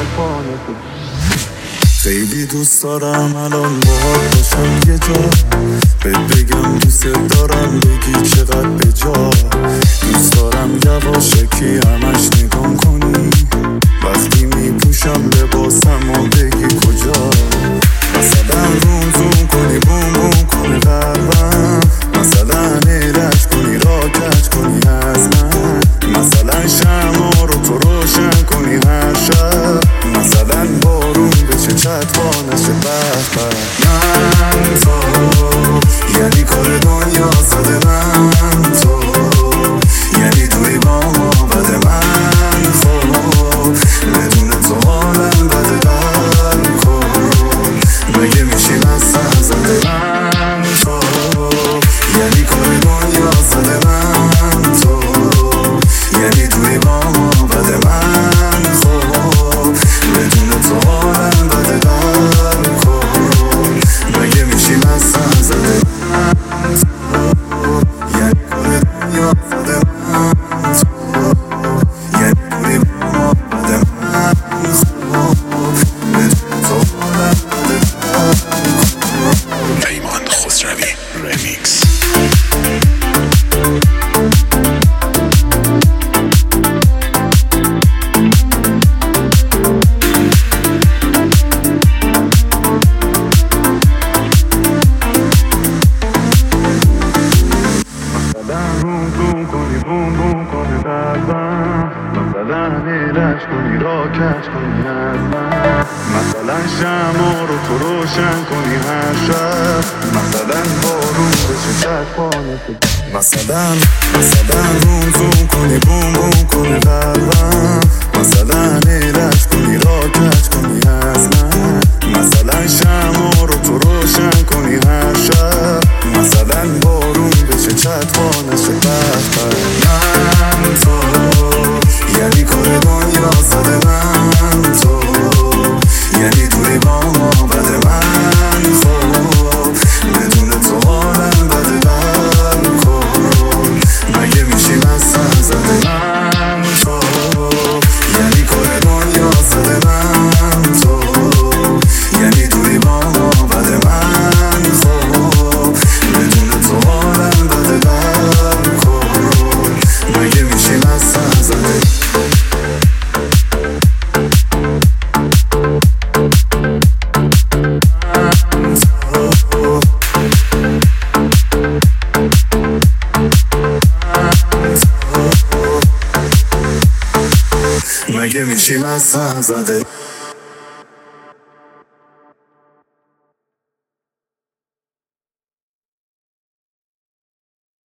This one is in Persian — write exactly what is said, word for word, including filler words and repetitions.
چشمانه تو. خیلی دوست دارم الان باهات باشم یه جا، بهت بگم دوست دارم بگی چقدر به جا. دوست دارم یواشکی همش نگام کنی وقتی میپوشم لباسم و بگی کجا. مثلا روم زوم کنی بوم بوم کنی قلبم، مثلا ایرش کنی را کج کنی از من، مثلا شمع رو تو روشن کنی هر شب، مثلا بارون بشه چتوانه شه بخ بخ. من تو یعنی کار دنیا زده، من تو یعنی توی با ما بده، من خب بدون تو حالم بده بر کن مگه میشیم از سر زده. من تو یعنی کار دنیا زده، من تو یعنی توی با ما بده، من خب بدون تو حالم بده بر کن مگه میشیم از سر زده. من تو یعنی کار دنیا زده، من تو یعنی توی با ما بده، من خب بدون تو حالم بده بر کن. پیمان خسروی رمیکس. روم زوم کنی بوم بوم کنی قلبم، مثلا ایرش کنی را کج کنی از من، مثلا شمع رو تو روشن کنی هر شب، مثلا بارون بشه چشمانه تو. مثلا مثلا روم زوم کنی بوم بوم کنی قلبم، مثلا ایرش کنی را کج کنی از من، مثلا شمع رو تو روشن کنی هر شب، مثلا بارون بشه چتوانه شه بخ بخ. من تو یعنی کار دنیا زده، من تو یعنی توی با ما بده، من خب بدون تو حالم بده بر کن مگه میشیم از سر زده. من تو یعنی کار دنیا زده، من تو یعنی توی با ما بده، من خب بدون تو حالم بده بر کن مگه میشیم از سر زده. مگه میشیم از سر زده.